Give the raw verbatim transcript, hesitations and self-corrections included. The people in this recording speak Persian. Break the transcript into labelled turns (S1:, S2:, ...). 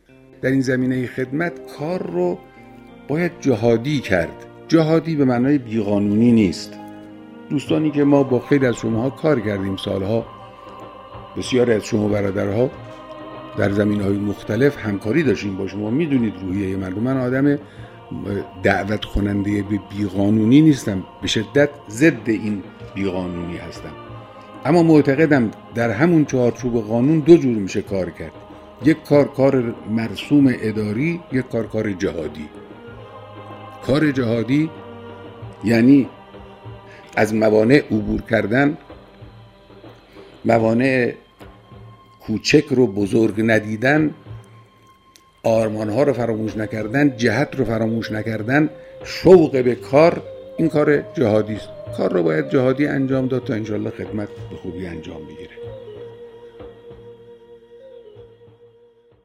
S1: در این زمینه خدمت کار رو باید جهادی کرد. جهادی به معنای بیقانونی نیست. دوستانی که ما با خیلی از شماها کار کردیم سالها، بسیاری از شما برادرها در زمینه‌های مختلف همکاری داشتیم با شما، میدونید روحیه مردم. من آدم دعوت کننده به بیقانونی نیستم، به شدت ضد این بیقانونی هستم، اما معتقدم در همون چارچوب قانون دو جور میشه کار کرد. یک کار کار مرسوم اداری، یک کار کار جهادی. کار جهادی یعنی از موانع عبور کردن، موانع کوچک رو بزرگ ندیدن، آرمانها رو فراموش نکردن، جهت رو فراموش نکردن، شوق به کار. این کار جهادی است. کار رو باید جهادی انجام داد تا انشالله خدمت به خوبی انجام بگیره.